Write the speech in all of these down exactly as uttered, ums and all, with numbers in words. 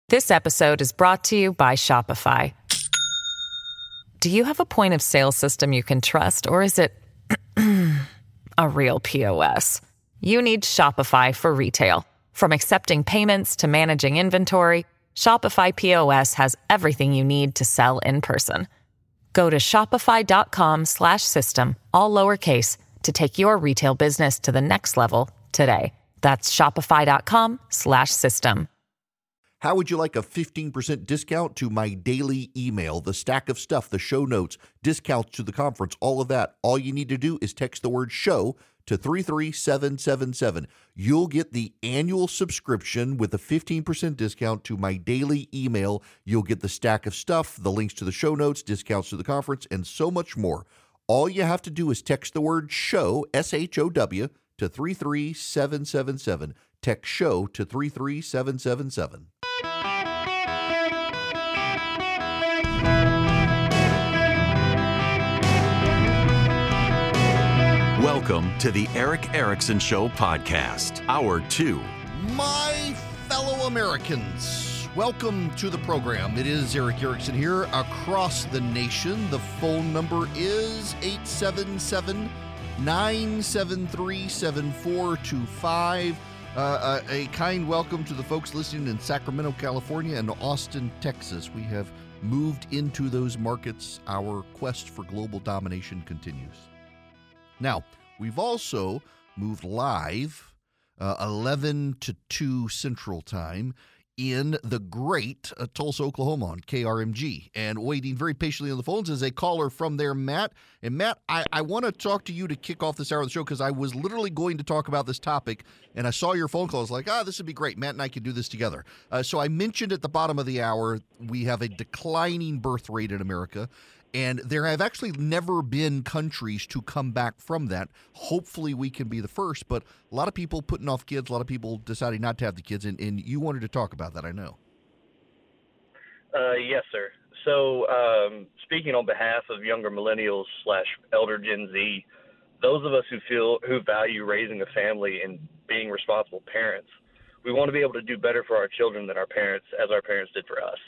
This episode is brought to you by Shopify. Do you have a point of sale system you can trust, or is it a real P O S? You need Shopify for retail. From accepting payments to managing inventory, Shopify P O S has everything you need to sell in person. Go to shopify.com slash system, all lowercase, to take your retail business to the next level today. That's shopify.com slash system. How would you like a fifteen percent discount to my daily email, the stack of stuff, the show notes, discounts to the conference, all of that? All you need to do is text the word show to three three seven seven seven. You'll get the annual subscription with a fifteen percent discount to my daily email. You'll get the stack of stuff, the links to the show notes, discounts to the conference, and so much more. All you have to do is text the word show, S H O W, to three three seven seven seven. Text show to three three seven seven seven. Welcome to the Erick Erickson Show podcast, Hour two. My fellow Americans, welcome to the program. It is Erick Erickson here across the nation. The phone number is eight seven seven, nine seven three, seven four two five. Uh, a, a kind welcome to the folks listening in Sacramento, California, and Austin, Texas. We have moved into those markets. Our quest for global domination continues. Now, we've also moved live uh, eleven to two Central Time in the great uh, Tulsa, Oklahoma on K R M G. And waiting very patiently on the phones is a caller from there, Matt. And Matt, I, I want to talk to you to kick off this hour of the show because I was literally going to talk about this topic, and I saw your phone call. I was like, ah, this would be great. Matt and I can do this together. Uh, so I mentioned at the bottom of the hour, we have a declining birth rate in America. And there have actually never been countries to come back from that. Hopefully we can be the first, but a lot of people putting off kids, a lot of people deciding not to have the kids, and, and you wanted to talk about that, I know. Uh, yes, sir. So um, speaking on behalf of younger millennials slash elder Gen Z, those of us who feel who value raising a family and being responsible parents, we want to be able to do better for our children than our parents, as our parents did for us.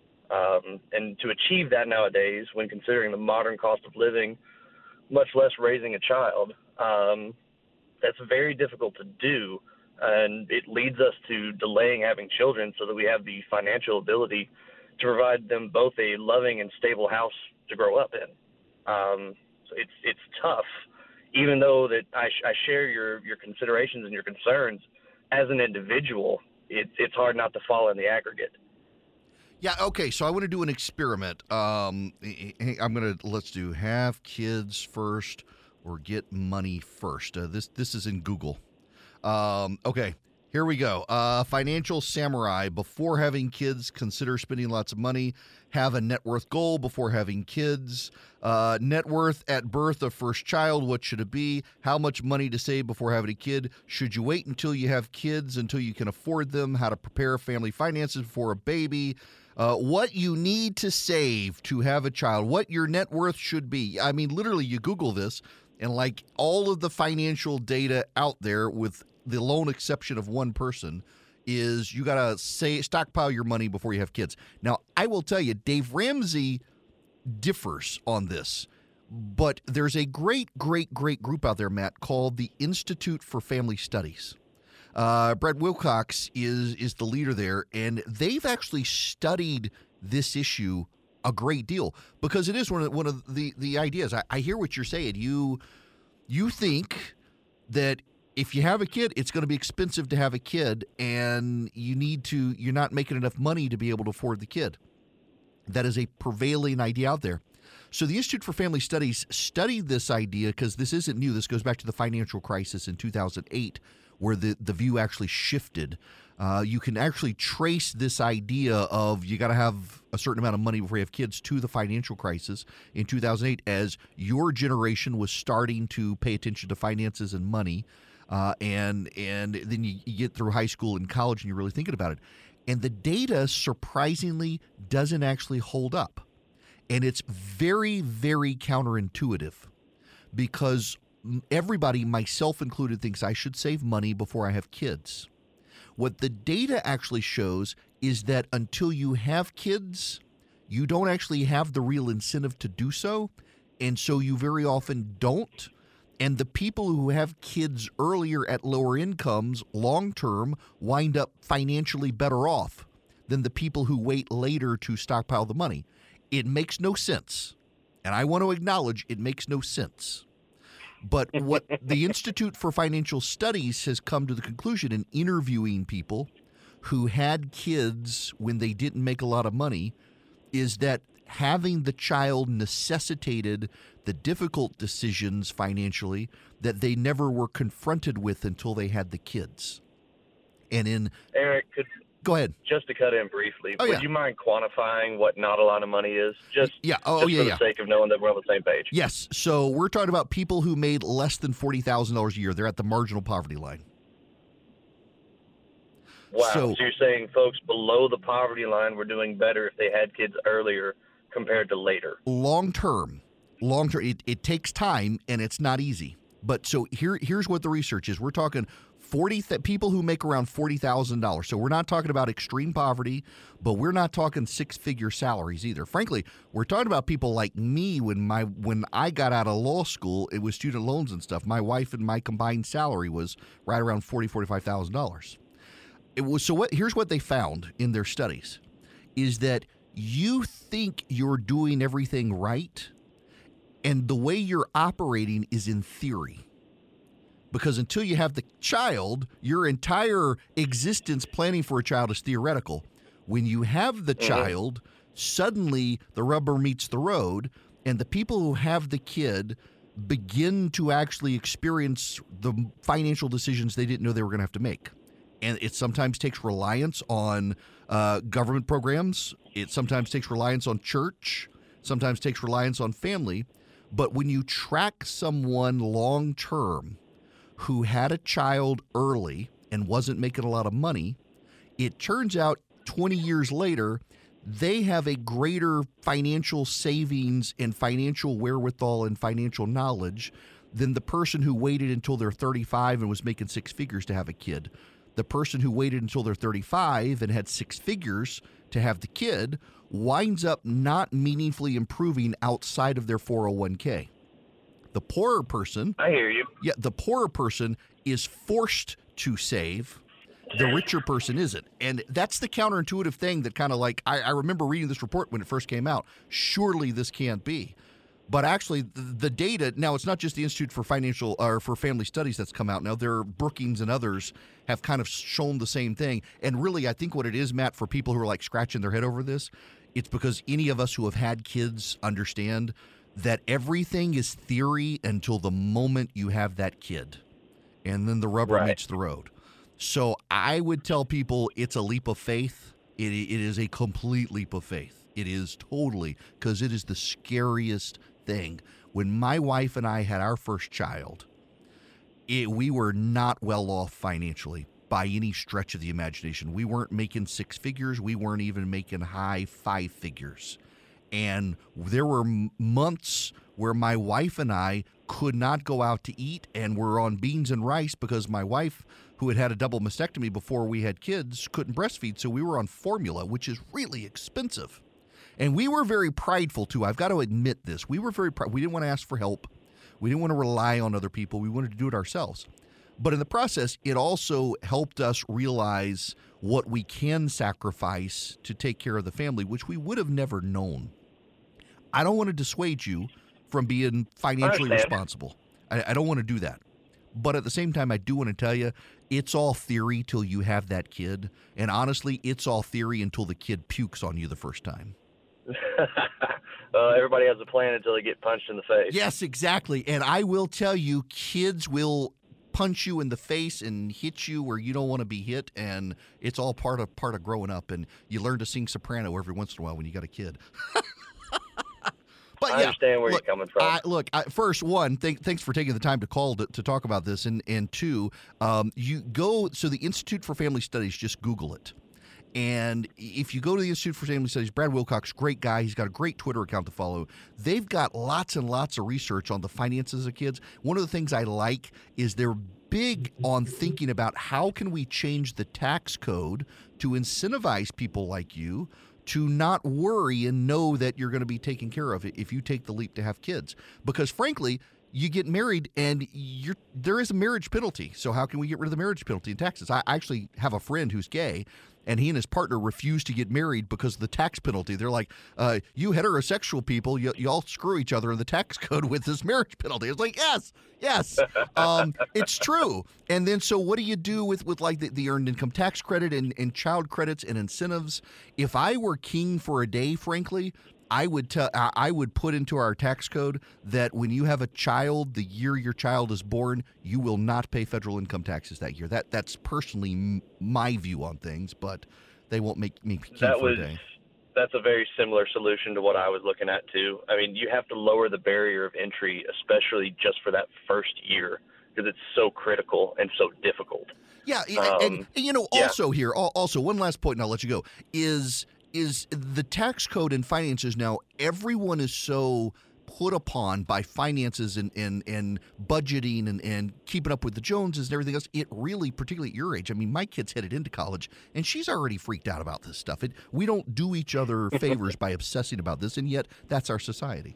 Um, and to achieve that nowadays, when considering the modern cost of living, much less raising a child, um, that's very difficult to do. And it leads us to delaying having children so that we have the financial ability to provide them both a loving and stable house to grow up in. Um, so it's it's tough, even though that I, sh- I share your, your considerations and your concerns as an individual. It, it's hard not to fall in the aggregate. Yeah, okay, so I want to do an experiment. Um, I'm going to, let's do have kids first or get money first. Uh, this this is in Google. Um, okay, here we go. Uh, Financial Samurai, before having kids, consider spending lots of money. Have a net worth goal before having kids. Uh, net worth at birth of first child, what should it be? How much money to save before having a kid? Should you wait until you have kids, until you can afford them? How to prepare family finances for a baby? Uh, what you need to save to have a child, what your net worth should be. I mean, literally, you Google this, and like all of the financial data out there, with the lone exception of one person, is you got to say stockpile your money before you have kids. Now, I will tell you, Dave Ramsey differs on this, but there's a great, great, great group out there, Matt, called the Institute for Family Studies. Uh, Brad Wilcox is is the leader there, and they've actually studied this issue a great deal because it is one of one of the the ideas. I, I hear what you're saying. You you think that if you have a kid, it's going to be expensive to have a kid, and you need to you're not making enough money to be able to afford the kid. That is a prevailing idea out there. So the Institute for Family Studies studied this idea because this isn't new. This goes back to the financial crisis in two thousand eight. Where the, the view actually shifted. Uh, you can actually trace this idea of you got to have a certain amount of money before you have kids to the financial crisis in two thousand eight, as your generation was starting to pay attention to finances and money. Uh, and and then you, you get through high school and college and you're really thinking about it. And the data, surprisingly, doesn't actually hold up. And it's very, very counterintuitive because everybody, myself included, thinks I should save money before I have kids. What the data actually shows is that until you have kids, you don't actually have the real incentive to do so, and so you very often don't. And the people who have kids earlier at lower incomes, long term, wind up financially better off than the people who wait later to stockpile the money. It makes no sense. And I want to acknowledge it makes no sense. But what the Institute for Financial Studies has come to the conclusion in interviewing people who had kids when they didn't make a lot of money is that having the child necessitated the difficult decisions financially that they never were confronted with until they had the kids. And in Eric, could go ahead. Just to cut in briefly, oh, would yeah. you mind quantifying what not a lot of money is? Just yeah, oh just yeah, for the yeah. sake of knowing that we're on the same page. Yes. So we're talking about people who made less than forty thousand dollars a year. They're at the marginal poverty line. Wow. So, So you're saying folks below the poverty line were doing better if they had kids earlier compared to later? long term, long term, it, it takes time and it's not easy. But so here, here's what the research is. We're talking forty th- people who make around forty thousand dollars. So we're not talking about extreme poverty, but we're not talking six-figure salaries either. Frankly, we're talking about people like me when my when I got out of law school, it was student loans and stuff. My wife and my combined salary was right around forty thousand dollars, forty-five thousand dollars. It was so what here's what they found in their studies is that you think you're doing everything right, and the way you're operating is in theory. Because until you have the child, your entire existence planning for a child is theoretical. When you have the mm-hmm. child, suddenly the rubber meets the road, and the people who have the kid begin to actually experience the financial decisions they didn't know they were going to have to make. And it sometimes takes reliance on uh, government programs. It sometimes takes reliance on church. Sometimes takes reliance on family. But when you track someone long term who had a child early and wasn't making a lot of money, it turns out twenty years later, they have a greater financial savings and financial wherewithal and financial knowledge than the person who waited until they're thirty-five and was making six figures to have a kid. The person who waited until they're thirty-five and had six figures to have the kid winds up not meaningfully improving outside of their four oh one k. The poorer person, I hear you. Yeah, the poorer person is forced to save. The richer person isn't. And that's the counterintuitive thing that kind of like, I, I remember reading this report when it first came out. Surely this can't be. But actually, the, the data, now it's not just the Institute for Financial or for Family Studies that's come out now. There are Brookings and others have kind of shown the same thing. And really, I think what it is, Matt, for people who are like scratching their head over this, it's because any of us who have had kids understand that everything is theory until the moment you have that kid. And then the rubber right. meets the road. So I would tell people it's a leap of faith. It, it is a complete leap of faith. It is totally, because it is the scariest thing. When my wife and I had our first child, it, we were not well off financially by any stretch of the imagination. We weren't making six figures. We weren't even making high five figures. And there were months where my wife and I could not go out to eat and were on beans and rice because my wife, who had had a double mastectomy before we had kids, couldn't breastfeed. So we were on formula, which is really expensive. And we were very prideful, too. I've got to admit this. We were very proud. We didn't want to ask for help. We didn't want to rely on other people. We wanted to do it ourselves. But in the process, it also helped us realize what we can sacrifice to take care of the family, which we would have never known. I don't want to dissuade you from being financially responsible. I, I don't want to do that. But at the same time, I do want to tell you, it's all theory till you have that kid. And honestly, it's all theory until the kid pukes on you the first time. uh, everybody has a plan until they get punched in the face. Yes, exactly. And I will tell you, kids will punch you in the face and hit you where you don't want to be hit, and it's all part of part of growing up. And you learn to sing soprano every once in a while when you got a kid. But I yeah, understand where look, you're coming from. I, look, I, first, one, th- thanks for taking the time to call to, to talk about this, and and two, um, you go. So the Institute for Family Studies, just Google it. And if you go to the Institute for Family Studies, Brad Wilcox, great guy. He's got a great Twitter account to follow. They've got lots and lots of research on the finances of kids. One of the things I like is they're big on thinking about how can we change the tax code to incentivize people like you to not worry and know that you're going to be taken care of if you take the leap to have kids. Because frankly, you get married and you're, there is a marriage penalty. So how can we get rid of the marriage penalty in taxes? I actually have a friend who's gay, and he and his partner refused to get married because of the tax penalty. They're like, uh, you heterosexual people, you, you all screw each other in the tax code with this marriage penalty. It's like, yes, yes, um, it's true. And then so what do you do with, with like the, the earned income tax credit and, and child credits and incentives? If I were king for a day, frankly, I would tell I would put into our tax code that when you have a child, the year your child is born, you will not pay federal income taxes that year. That that's personally m- my view on things, but they won't make me king that for was, a day. That's a very similar solution to what I was looking at too. I mean, you have to lower the barrier of entry, especially just for that first year, because it's so critical and so difficult. Yeah, Um, and, and you know, yeah. also here, al- also one last point, and I'll let you go, is is the tax code and finances now, everyone is so put upon by finances and, and, and budgeting and, and keeping up with the Joneses and everything else. It really, particularly at your age, I mean, my kid's headed into college, and she's already freaked out about this stuff. It, we don't do each other favors by obsessing about this, and yet that's our society.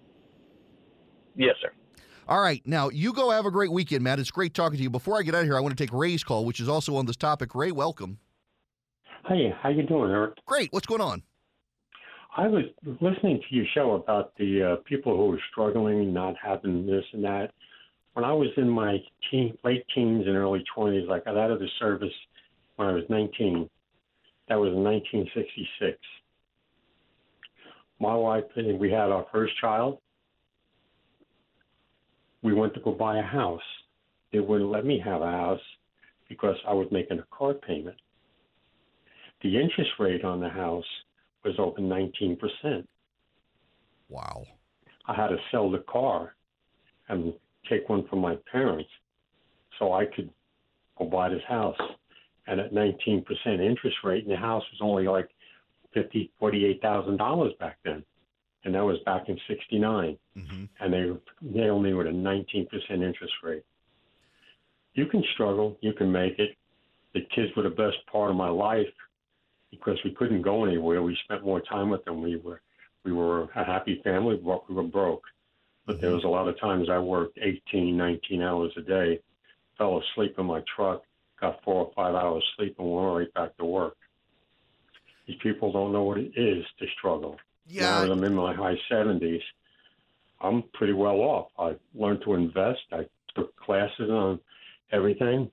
Yes, sir. All right. Now, you go have a great weekend, Matt. It's great talking to you. Before I get out of here, I want to take Ray's call, which is also on this topic. Ray, welcome. Hey, how you doing, Eric? Great. What's going on? I was listening to your show about the uh, people who are struggling, not having this and that. When I was in my teen, late teens and early twenties, I got out of the service when I was nineteen. That was in nineteen sixty-six. My wife, and we had our first child. We went to go buy a house. They wouldn't let me have a house because I was making a car payment. The interest rate on the house was over nineteen percent. Wow. I had to sell the car and take one from my parents so I could go buy this house. And at nineteen percent interest rate, and the house was only like fifty thousand dollars, forty-eight thousand dollars back then. And that was back in sixty-nine. Mm-hmm. And they nailed me with a nineteen percent interest rate. You can struggle. You can make it. The kids were the best part of my life because we couldn't go anywhere. We spent more time with them. We were we were a happy family, but we were broke. But there was a lot of times I worked eighteen, nineteen hours a day, fell asleep in my truck, got four or five hours sleep, and went right back to work. These people don't know what it is to struggle. Yeah. Now that I'm in my high seventies, I'm pretty well off. I learned to invest. I took classes on everything.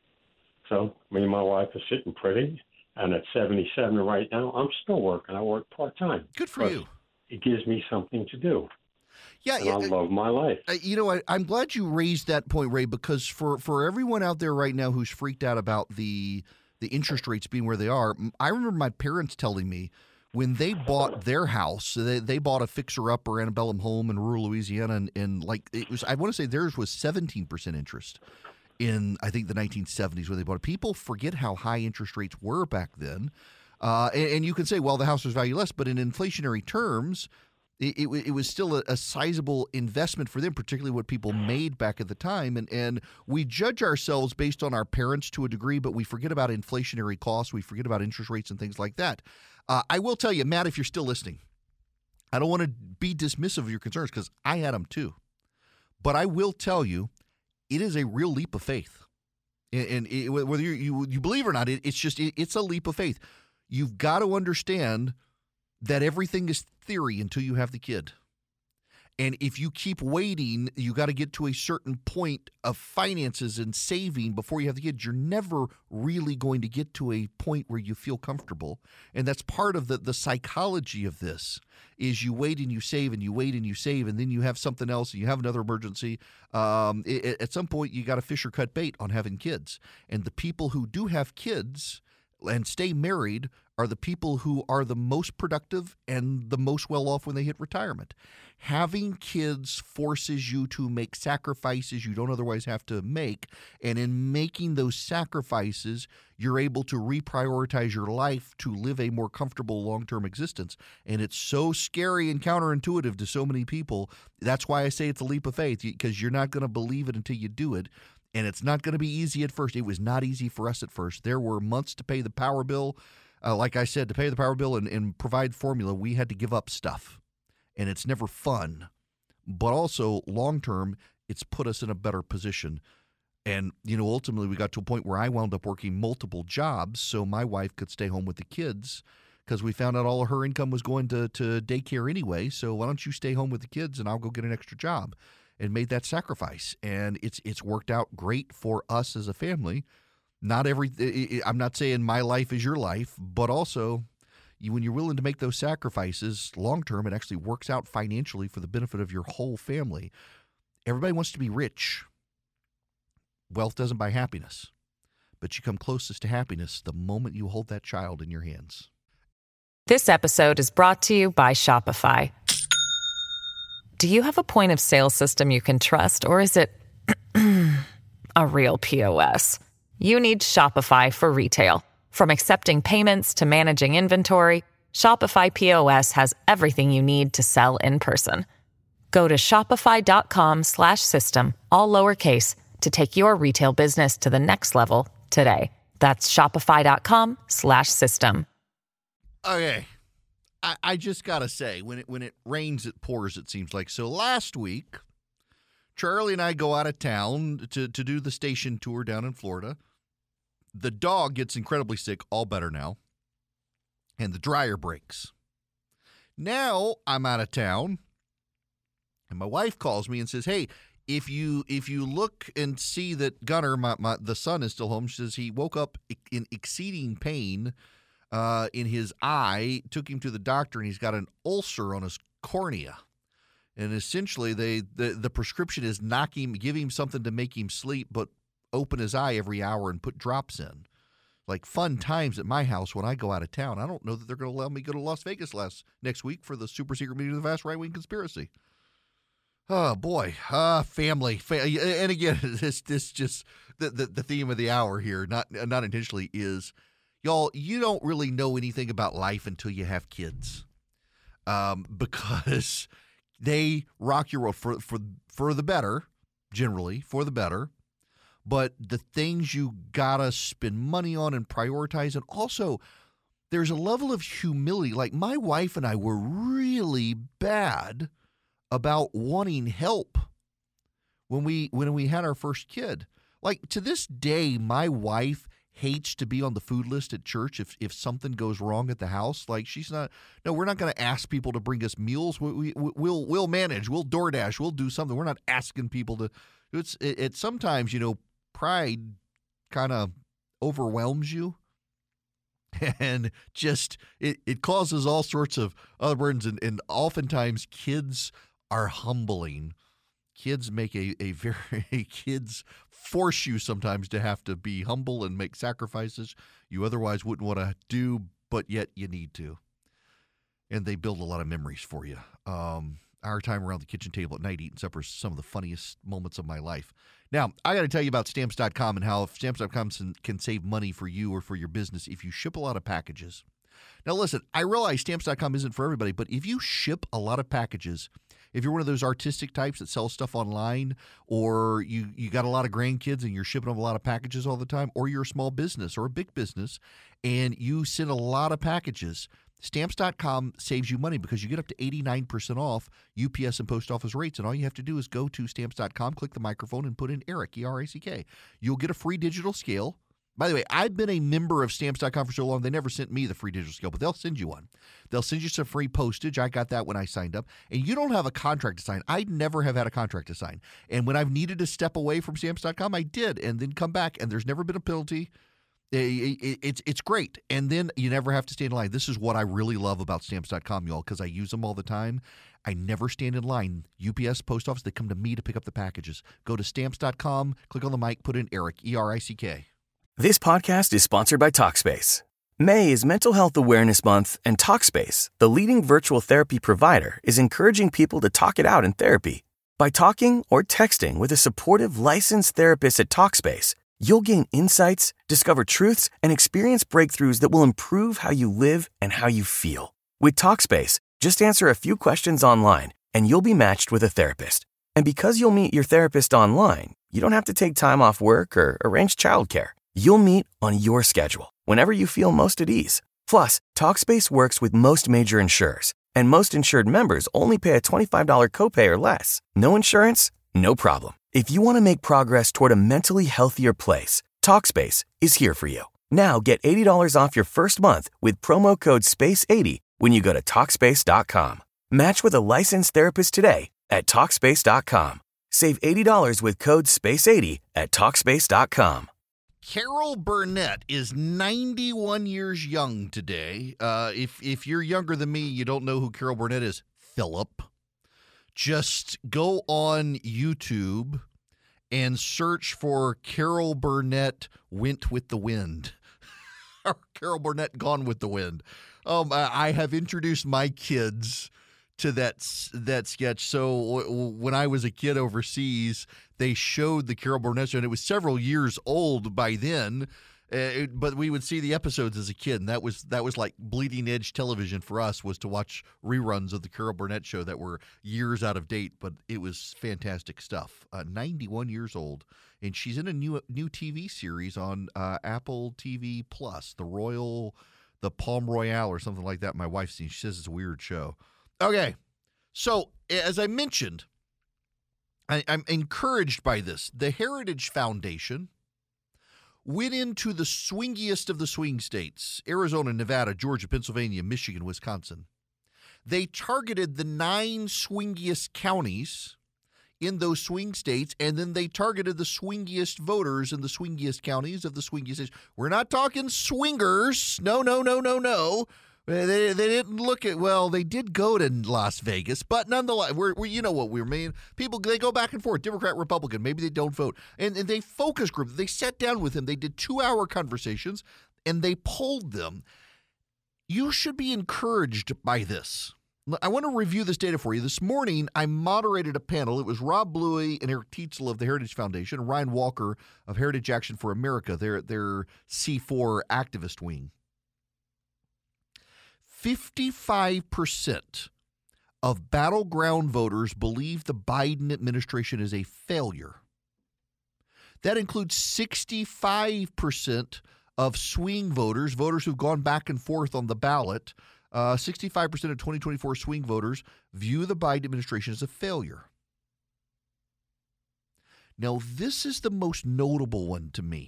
So me and my wife are sitting pretty. And at seventy-seven right now, I'm still working. I work part-time. Good for But you. It gives me something to do. Yeah, And yeah. I love my life. Uh, you know, I, I'm glad you raised that point, Ray, because for, for everyone out there right now who's freaked out about the the interest rates being where they are, m- I remember my parents telling me when they bought their house, they, they bought a fixer-upper antebellum home in rural Louisiana, and, and like it was, I want to say theirs was seventeen percent interest in, I think, the nineteen seventies when they bought it. People forget how high interest rates were back then. Uh, and, and you can say, well, the house was valueless, but in inflationary terms, it, it, it was still a, a sizable investment for them, particularly what people made back at the time. And, and we judge ourselves based on our parents to a degree, but we forget about inflationary costs. We forget about interest rates and things like that. Uh, I will tell you, Matt, if you're still listening, I don't want to be dismissive of your concerns because I had them too. But I will tell you, it is a real leap of faith. And, and it, whether you, you you believe or not, it, it's just it, it's a leap of faith. You've got to understand that everything is theory until you have the kid. And if you keep waiting, you got to get to a certain point of finances and saving before you have the kids. You're never really going to get to a point where you feel comfortable. And that's part of the, the psychology of this is you wait and you save and you wait and you save, and then you have something else and you have another emergency. Um, it, at some point, you got to fish or cut bait on having kids. And the people who do have kids and stay married are the people who are the most productive and the most well off when they hit retirement. Having kids forces you to make sacrifices you don't otherwise have to make. And in making those sacrifices, you're able to reprioritize your life to live a more comfortable long-term existence. And it's so scary and counterintuitive to so many people. That's why I say it's a leap of faith, because you're not going to believe it until you do it. And it's not going to be easy at first. It was not easy for us at first. There were months to pay the power bill. Uh, like I said, to pay the power bill and, and provide formula, we had to give up stuff. And it's never fun. But also, long-term, it's put us in a better position. And, you know, ultimately, we got to a point where I wound up working multiple jobs so my wife could stay home with the kids, because we found out all of her income was going to, to daycare anyway. So why don't you stay home with the kids and I'll go get an extra job, and made that sacrifice. And it's it's worked out great for us as a family. Not every, I'm not saying my life is your life, but also you, when you're willing to make those sacrifices long-term, it actually works out financially for the benefit of your whole family. Everybody wants to be rich. Wealth doesn't buy happiness, but you come closest to happiness the moment you hold that child in your hands. This episode is brought to you by Shopify. Do you have a point of sale system you can trust, or is it a real P O S? You need Shopify for retail. From accepting payments to managing inventory, Shopify P O S has everything you need to sell in person. Go to shopify.com slash system, all lowercase, to take your retail business to the next level today. That's shopify.com slash system. Okay. I, I just got to say, when it when it rains, it pours, it seems like. So last week, Charlie and I go out of town to, to do the station tour down in Florida. The dog gets incredibly sick, all better now, and the dryer breaks. Now I'm out of town, and my wife calls me and says, hey, if you if you look and see that Gunner, my, my the son, is still home, she says he woke up in exceeding pain uh, in his eye, took him to the doctor, and he's got an ulcer on his cornea. And essentially, they the, the prescription is knock him, give him something to make him sleep, but open his eye every hour and put drops in. Like fun times at my house when I go out of town. I don't know that they're going to allow me to go to Las Vegas last next week for the super secret meeting of the vast right-wing conspiracy. Oh, boy. Uh, family. Fa- and again, this this just the, the, the theme of the hour here, not not intentionally, is, y'all, you don't really know anything about life until you have kids. Um, because they rock your world for, for, for the better, generally, for the better. But the things you got to spend money on and prioritize, and also there's a level of humility. Like my wife and I were really bad about wanting help when we when we had our first kid. Like to this day, my wife hates to be on the food list at church if if something goes wrong at the house. Like she's not, no, we're not going to ask people to bring us meals. We, we, we'll we'll manage. We'll DoorDash. We'll do something. We're not asking people to. It's it, it sometimes, you know, pride kind of overwhelms you. And just it, it causes all sorts of other burdens, and, and oftentimes kids are humbling. Kids make a, a very kids force you sometimes to have to be humble and make sacrifices you otherwise wouldn't want to do, but yet you need to. And they build a lot of memories for you. Um, our time around the kitchen table at night eating supper is some of the funniest moments of my life. Now, I got to tell you about Stamps dot com and how Stamps dot com can save money for you or for your business if you ship a lot of packages. Now, listen, I realize Stamps dot com isn't for everybody, but if you ship a lot of packages, if you're one of those artistic types that sell stuff online, or you, you got a lot of grandkids and you're shipping them a lot of packages all the time, or you're a small business or a big business and you send a lot of packages, Stamps dot com saves you money because you get up to eighty-nine percent off U P S and post office rates. And all you have to do is go to Stamps dot com, click the microphone, and put in Eric, E R I C K. You'll get a free digital scale. By the way, I've been a member of Stamps dot com for so long, they never sent me the free digital scale, but they'll send you one. They'll send you some free postage. I got that when I signed up. And you don't have a contract to sign. I never have had a contract to sign. And when I've needed to step away from Stamps dot com, I did, and then come back, and there's never been a penalty. It's it's great. And then you never have to stand in line. This is what I really love about Stamps dot com, y'all, because I use them all the time. I never stand in line. U P S, post office, they come to me to pick up the packages. Go to Stamps dot com, click on the mic, put in Eric, E R I C K. This podcast is sponsored by Talkspace. May is Mental Health Awareness Month, and Talkspace, the leading virtual therapy provider, is encouraging people to talk it out in therapy. By talking or texting with a supportive, licensed therapist at Talkspace, you'll gain insights, discover truths, and experience breakthroughs that will improve how you live and how you feel. With Talkspace, just answer a few questions online, and you'll be matched with a therapist. And because you'll meet your therapist online, you don't have to take time off work or arrange childcare. You'll meet on your schedule, whenever you feel most at ease. Plus, Talkspace works with most major insurers, and most insured members only pay a twenty-five dollars copay or less. No insurance? No problem. If you want to make progress toward a mentally healthier place, Talkspace is here for you. Now get eighty dollars off your first month with promo code space eighty when you go to Talkspace dot com. Match with a licensed therapist today at Talkspace dot com. Save eighty dollars with code space eighty at Talkspace dot com. Carol Burnett is ninety-one years young today. Uh, if if you're younger than me, you don't know who Carol Burnett is, Philip. Just go on YouTube and search for Carol Burnett Went with the Wind. Or Carol Burnett Gone with the Wind. Um, I have introduced my kids to that that sketch. So w- when I was a kid overseas, they showed the Carol Burnett show, and it was several years old by then. Uh, it, but we would see the episodes as a kid, and that was that was like bleeding edge television for us, was to watch reruns of the Carol Burnett show that were years out of date. But it was fantastic stuff. Uh, ninety-one years old, and she's in a new new T V series on uh, Apple T V Plus, the Royal, the Palm Royale, or something like that. My wife's seen. She says it's a weird show. Okay, so as I mentioned, I, I'm encouraged by this. The Heritage Foundation went into the swingiest of the swing states: Arizona, Nevada, Georgia, Pennsylvania, Michigan, Wisconsin. They targeted the nine swingiest counties in those swing states, and then they targeted the swingiest voters in the swingiest counties of the swingiest states. We're not talking swingers. No, no, no, no, no. They, they didn't look at, well, they did go to Las Vegas, but nonetheless, we're, we, you know what we mean. People, they go back and forth, Democrat, Republican, maybe they don't vote. And, and they focus group, they sat down with him, they did two-hour conversations, and they polled them. You should be encouraged by this. I want to review this data for you. This morning, I moderated a panel. It was Rob Bluey and Eric Tietzel of the Heritage Foundation, and Ryan Walker of Heritage Action for America, their, their C four activist wing. fifty-five percent of battleground voters believe the Biden administration is a failure. That includes sixty-five percent of swing voters, voters who've gone back and forth on the ballot. Uh, sixty-five percent of twenty twenty-four swing voters view the Biden administration as a failure. Now, this is the most notable one to me.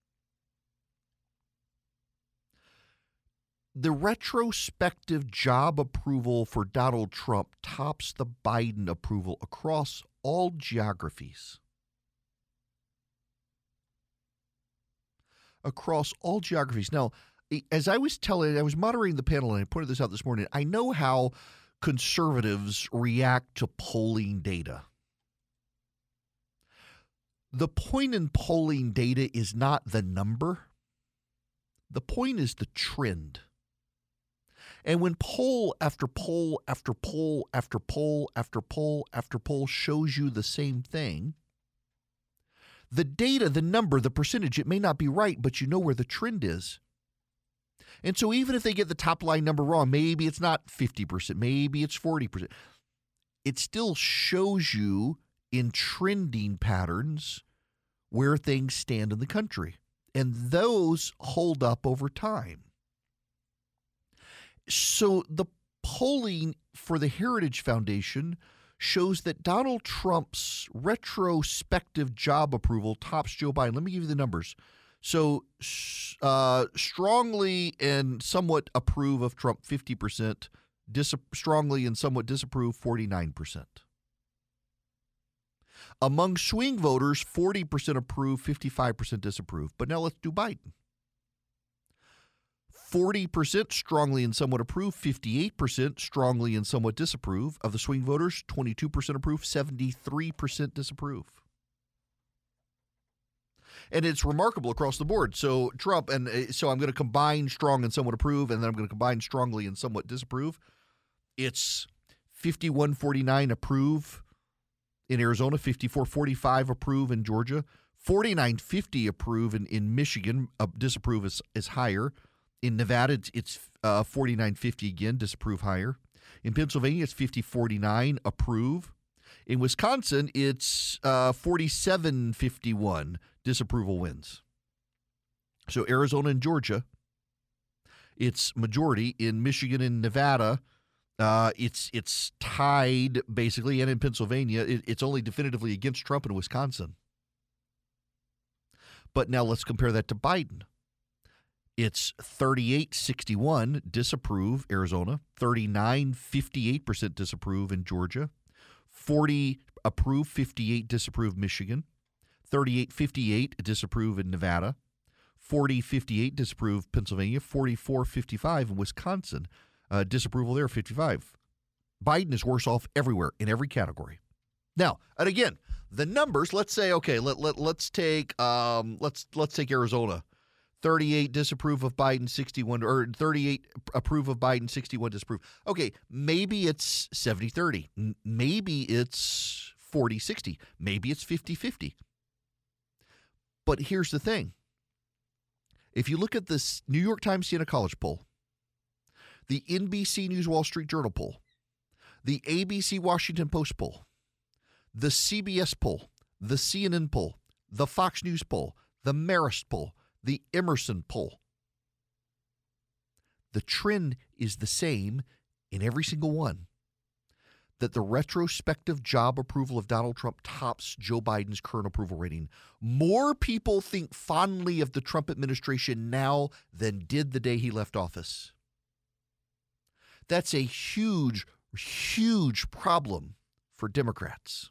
The retrospective job approval for Donald Trump tops the Biden approval across all geographies. Across all geographies. Now, as I was telling, I was moderating the panel, and I pointed this out this morning. I know how conservatives react to polling data. The point in polling data is not the number. The point is the trend. And when poll after poll after poll after poll after poll after poll shows you the same thing, the data, the number, the percentage, it may not be right, but you know where the trend is. And so even if they get the top line number wrong, maybe it's not fifty percent, maybe it's forty percent, it still shows you in trending patterns where things stand in the country. And those hold up over time. So the polling for the Heritage Foundation shows that Donald Trump's retrospective job approval tops Joe Biden. Let me give you the numbers. So uh, strongly and somewhat approve of Trump, fifty percent. Dis- strongly and somewhat disapprove, forty-nine percent. Among swing voters, forty percent approve, fifty-five percent disapprove. But now let's do Biden. forty percent strongly and somewhat approve, fifty-eight percent strongly and somewhat disapprove. Of the swing voters, twenty-two percent approve, seventy-three percent disapprove. And it's remarkable across the board. So Trump, and uh, so I'm going to combine strong and somewhat approve, and then I'm going to combine strongly and somewhat disapprove. It's fifty-one forty-nine approve in Arizona, fifty-four forty-five approve in Georgia, forty-nine fifty approve in, in Michigan, uh, disapprove is, is higher. In Nevada, it's, it's uh, forty-nine fifty again, disapprove higher. In Pennsylvania, it's fifty forty-nine approve. In Wisconsin, it's uh, forty-seven fifty-one, disapproval wins. So Arizona and Georgia, it's majority. In Michigan and Nevada, uh, it's it's tied basically, and in Pennsylvania, it, it's only definitively against Trump in Wisconsin. But now let's compare that to Biden. It's thirty-eight sixty-one disapprove Arizona, thirty-nine fifty-eight percent disapprove in Georgia, forty approve, fifty-eight disapprove Michigan, thirty-eight fifty-eight disapprove in Nevada, forty fifty-eight disapprove Pennsylvania, forty-four fifty-five in Wisconsin. Uh, disapproval there, fifty-five. Biden is worse off everywhere in every category. Now, and again, the numbers. Let's say, okay, let let let's take um let's let's take Arizona. thirty-eight disapprove of Biden, sixty-one, or thirty-eight approve of Biden, sixty-one disapprove. Okay, maybe it's seventy thirty. Maybe it's forty sixty. Maybe it's fifty fifty. But here's the thing. If you look at this New York Times Siena College poll, the N B C News Wall Street Journal poll, the A B C Washington Post poll, the C B S poll, the C N N poll, the Fox News poll, the Marist poll, the Emerson poll. The trend is the same in every single one, that the retrospective job approval of Donald Trump tops Joe Biden's current approval rating. More people think fondly of the Trump administration now than did the day he left office. That's a huge, huge problem for Democrats.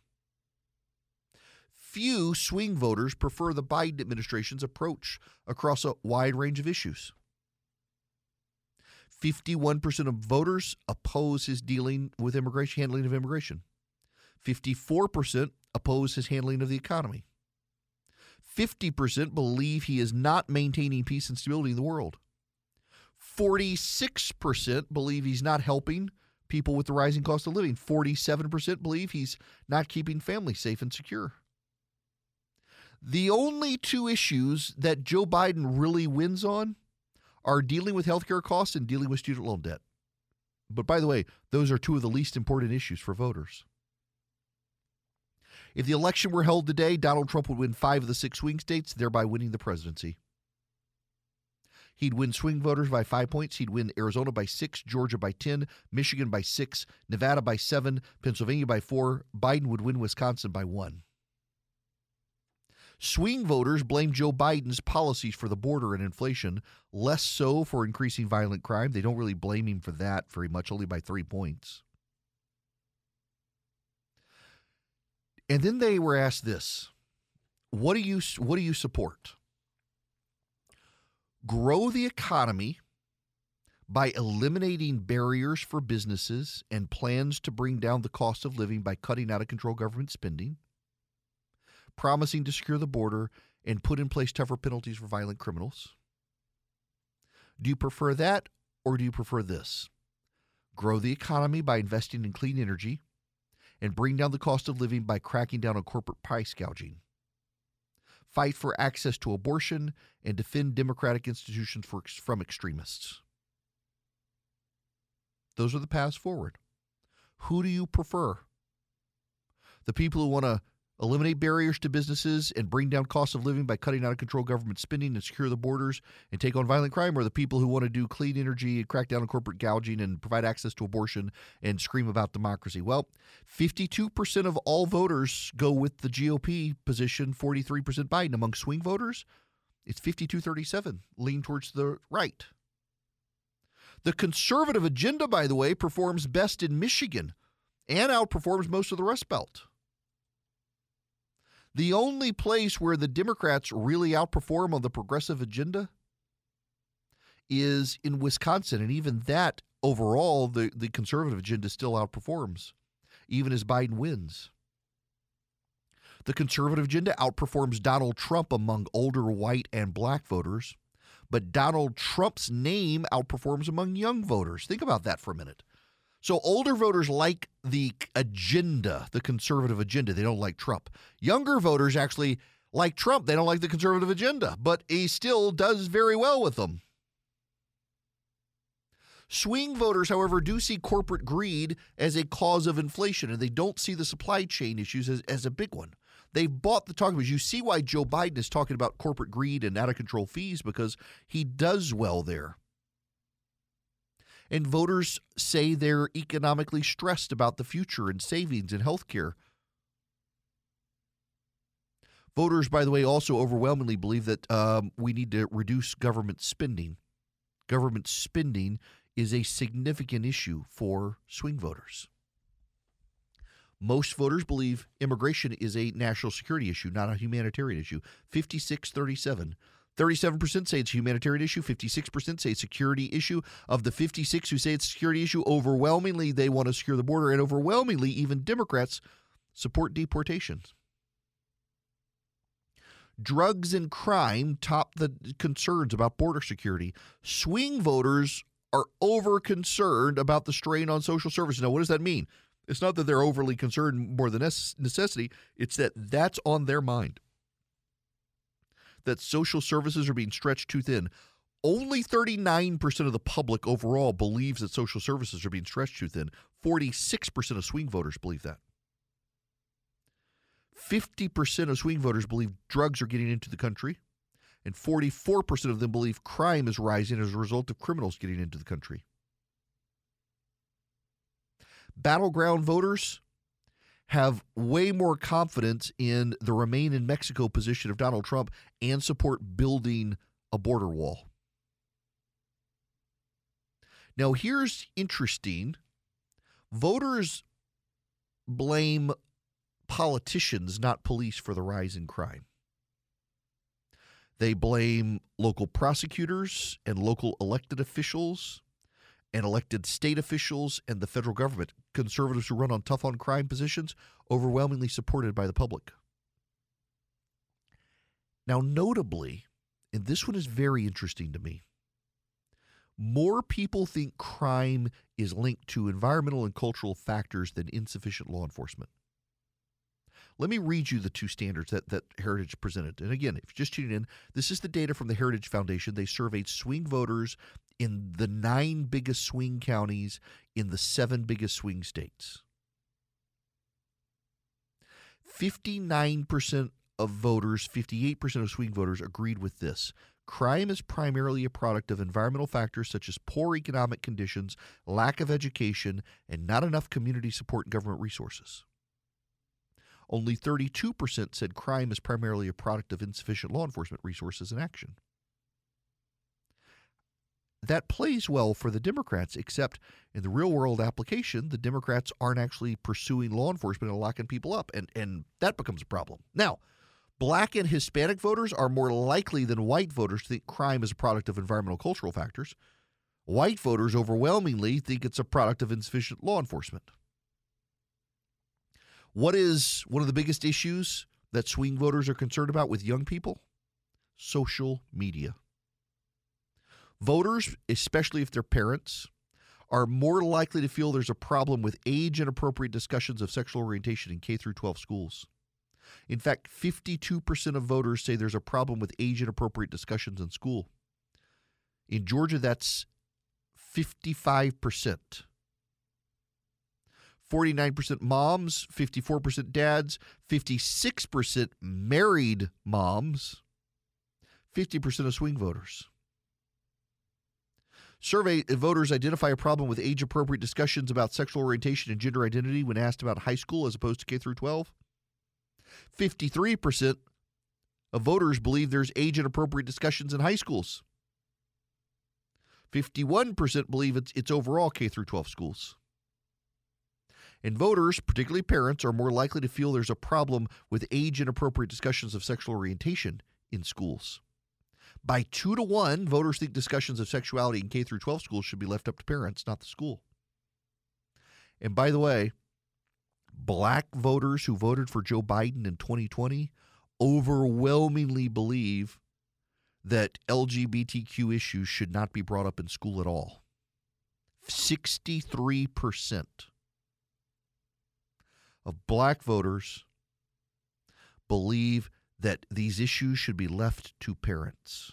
Few swing voters prefer the Biden administration's approach across a wide range of issues. fifty-one percent of voters oppose his dealing with immigration, handling of immigration. fifty-four percent oppose his handling of the economy. fifty percent believe he is not maintaining peace and stability in the world. forty-six percent believe he's not helping people with the rising cost of living. forty-seven percent believe he's not keeping families safe and secure. The only two issues that Joe Biden really wins on are dealing with healthcare costs and dealing with student loan debt. But by the way, those are two of the least important issues for voters. If the election were held today, Donald Trump would win five of the six swing states, thereby winning the presidency. He'd win swing voters by five points. He'd win Arizona by six, Georgia by ten, Michigan by six, Nevada by seven, Pennsylvania by four. Biden would win Wisconsin by one. Swing voters blame Joe Biden's policies for the border and inflation, less so for increasing violent crime. They don't really blame him for that very much, only by three points. And then they were asked this, what do you, what do you support? Grow the economy by eliminating barriers for businesses and plans to bring down the cost of living by cutting out of control government spending, promising to secure the border and put in place tougher penalties for violent criminals? Do you prefer that, or do you prefer this? Grow the economy by investing in clean energy and bring down the cost of living by cracking down on corporate price gouging. Fight for access to abortion and defend democratic institutions for, from extremists. Those are the paths forward. Who do you prefer? The people who want to eliminate barriers to businesses and bring down costs of living by cutting out of control government spending and secure the borders and take on violent crime, or the people who want to do clean energy and crack down on corporate gouging and provide access to abortion and scream about democracy? Well, fifty-two percent of all voters go with the G O P position, forty-three percent Biden. Among swing voters, it's fifty-two thirty-seven, lean towards the right. The conservative agenda, by the way, performs best in Michigan and outperforms most of the Rust Belt. The only place where the Democrats really outperform on the progressive agenda is in Wisconsin. And even that, overall, the, the conservative agenda still outperforms, even as Biden wins. The conservative agenda outperforms Donald Trump among older white and black voters, but Donald Trump's name outperforms among young voters. Think about that for a minute. So older voters like the agenda, the conservative agenda. They don't like Trump. Younger voters actually like Trump. They don't like the conservative agenda, but he still does very well with them. Swing voters, however, do see corporate greed as a cause of inflation, and they don't see the supply chain issues as, as a big one. They've bought the talking points. You see why Joe Biden is talking about corporate greed and out-of-control fees, because he does well there. And voters say they're economically stressed about the future and savings and health care. Voters, by the way, also overwhelmingly believe that um, we need to reduce government spending. Government spending is a significant issue for swing voters. Most voters believe immigration is a national security issue, not a humanitarian issue. fifty-six thirty-seven. thirty-seven percent say it's a humanitarian issue. fifty-six percent say it's a security issue. Of the fifty-six who say it's a security issue, overwhelmingly they want to secure the border, and overwhelmingly even Democrats support deportations. Drugs and crime top the concerns about border security. Swing voters are over-concerned about the strain on social services. Now, what does that mean? It's not that they're overly concerned more than necessity. It's that that's on their mind. That social services are being stretched too thin. Only thirty-nine percent of the public overall believes that social services are being stretched too thin. forty-six percent of swing voters believe that. fifty percent of swing voters believe drugs are getting into the country, and forty-four percent of them believe crime is rising as a result of criminals getting into the country. Battleground voters have way more confidence in the Remain in Mexico position of Donald Trump and support building a border wall. Now, here's interesting. Voters blame politicians, not police, for the rise in crime. They blame local prosecutors and local elected officials and elected state officials and the federal government. Conservatives who run on tough on crime positions, overwhelmingly supported by the public. Now, notably, and this one is very interesting to me, more people think crime is linked to environmental and cultural factors than insufficient law enforcement. Let me read you the two standards that, that Heritage presented. And again, if you're just tuning in, this is the data from the Heritage Foundation. They surveyed swing voters in the nine biggest swing counties in the seven biggest swing states. fifty-nine percent of voters, fifty-eight percent of swing voters agreed with this. Crime is primarily a product of environmental factors such as poor economic conditions, lack of education, and not enough community support and government resources. Only thirty-two percent said crime is primarily a product of insufficient law enforcement resources and action. That plays well for the Democrats, except in the real-world application, the Democrats aren't actually pursuing law enforcement and locking people up, and, and that becomes a problem. Now, Black and Hispanic voters are more likely than white voters to think crime is a product of environmental cultural factors. White voters overwhelmingly think it's a product of insufficient law enforcement. What is one of the biggest issues that swing voters are concerned about with young people? Social media. Voters, especially if they're parents, are more likely to feel there's a problem with age-inappropriate discussions of sexual orientation in K through twelve schools. In fact, fifty-two percent of voters say there's a problem with age-inappropriate discussions in school. In Georgia, that's fifty-five percent. forty-nine percent moms, fifty-four percent dads, fifty-six percent married moms, fifty percent of swing voters. Survey voters identify a problem with age-appropriate discussions about sexual orientation and gender identity when asked about high school as opposed to K through twelve. fifty-three percent of voters believe there's age-inappropriate discussions in high schools. fifty-one percent believe it's, it's overall K through twelve schools. And voters, particularly parents, are more likely to feel there's a problem with age-inappropriate discussions of sexual orientation in schools. By two to one, voters think discussions of sexuality in K through twelve schools should be left up to parents, not the school. And by the way, Black voters who voted for Joe Biden in twenty twenty overwhelmingly believe that L G B T Q issues should not be brought up in school at all. sixty-three percent of black voters believe that these issues should be left to parents.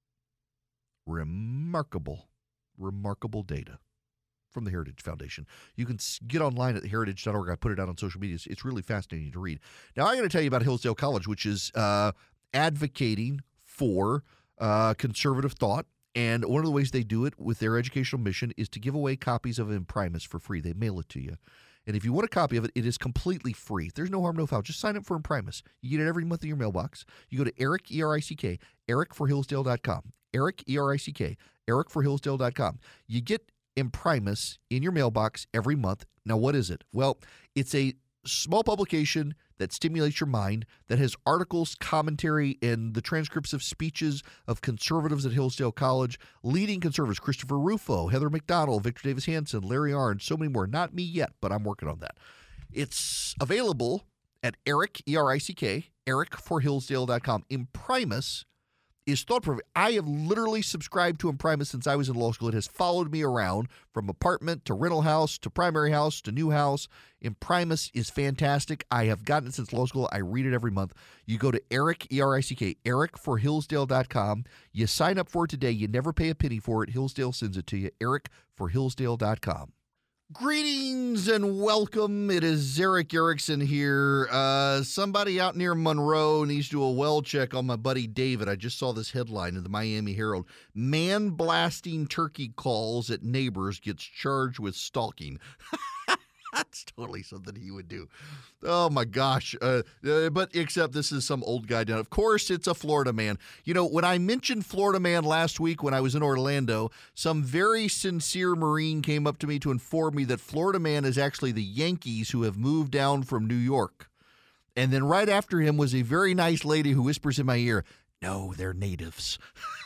Remarkable, remarkable data from the Heritage Foundation. You can get online at heritage dot org. I put it out on social media. It's really fascinating to read. Now, I'm going to tell you about Hillsdale College, which is uh, advocating for uh, conservative thought. And one of the ways they do it with their educational mission is to give away copies of Imprimis for free. They mail it to you. And if you want a copy of it, it is completely free. There's no harm, no foul. Just sign up for Imprimis. You get it every month in your mailbox. You go to Eric, E R I C K, eric for hillsdale dot com. Eric, E R I C K, eric for hillsdale dot com. You get Imprimis in your mailbox every month. Now, what is it? Well, it's a small publication that stimulates your mind, that has articles, commentary, and the transcripts of speeches of conservatives at Hillsdale College, leading conservatives, Christopher Rufo, Heather McDonald, Victor Davis Hanson, Larry Arnn, so many more. Not me yet, but I'm working on that. It's available at Eric, E R I C K, eric for hillsdale dot com. Imprimis is thought-provoking. I have literally subscribed to Imprimis since I was in law school. It has followed me around from apartment to rental house to primary house to new house. Imprimis is fantastic. I have gotten it since law school. I read it every month. You go to Eric, E R I C K, eric for hillsdale dot com. You sign up for it today. You never pay a penny for it. Hillsdale sends it to you. eric for hillsdale dot com. Greetings and welcome. It is Eric Erickson here. Uh, somebody out near Monroe needs to do a well check on my buddy David. I just saw this headline in the Miami Herald. Man blasting turkey calls at neighbors gets charged with stalking. That's totally something he would do. Oh, my gosh. Uh, uh, but except this is some old guy down. Of course, it's a Florida man. You know, when I mentioned Florida man last week when I was in Orlando, some very sincere Marine came up to me to inform me that Florida man is actually the Yankees who have moved down from New York. And then right after him was a very nice lady who whispers in my ear, no, they're natives.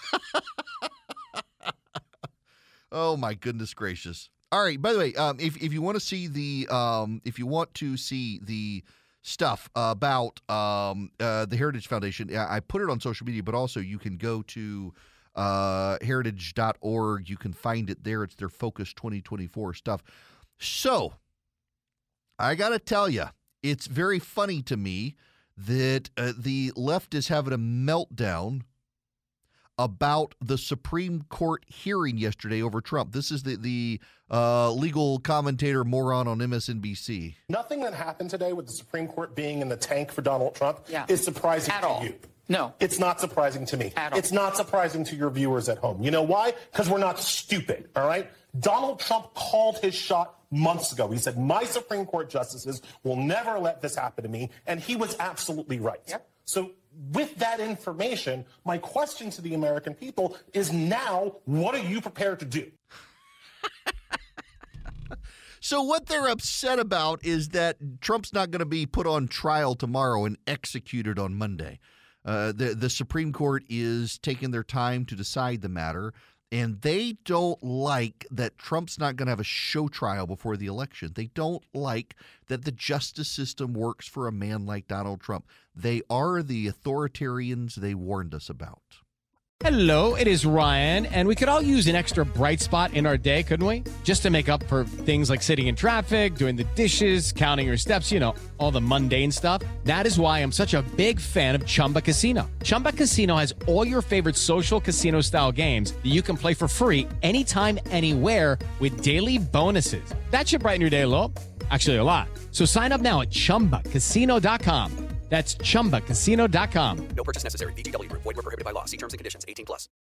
Oh, my goodness gracious. All right. By the way, um, if if you want to see the um, if you want to see the stuff about um, uh, the Heritage Foundation, I put it on social media, but also you can go to uh, heritage dot org. You can find it there. It's their Focus twenty twenty-four stuff. So I got to tell you, it's very funny to me that uh, the left is having a meltdown about the Supreme Court hearing yesterday over Trump. This is the the uh, legal commentator moron on M S N B C. Nothing that happened today with the Supreme Court being in the tank for Donald Trump yeah. is surprising At to all. you. No. It's not surprising to me. At all. It's not surprising to your viewers at home. You know why? Because we're not stupid, all right? Donald Trump called his shot months ago. He said, my Supreme Court justices will never let this happen to me, and he was absolutely right. Yep. So with that information, my question to the American people is now, what are you prepared to do? So what they're upset about is that Trump's not going to be put on trial tomorrow and executed on Monday. Uh, the, the Supreme Court is taking their time to decide the matter, and they don't like that Trump's not going to have a show trial before the election. They don't like that the justice system works for a man like Donald Trump. They are the authoritarians they warned us about. Hello, it is Ryan, and we could all use an extra bright spot in our day, couldn't we? Just to make up for things like sitting in traffic, doing the dishes, counting your steps, you know, all the mundane stuff. That is why I'm such a big fan of Chumba Casino. Chumba Casino has all your favorite social casino-style games that you can play for free anytime, anywhere with daily bonuses. That should brighten your day a little. Actually, a lot. So sign up now at chumba casino dot com. That's chumba casino dot com. No purchase necessary. V G W Group. Void where prohibited by law. See terms and conditions. eighteen plus.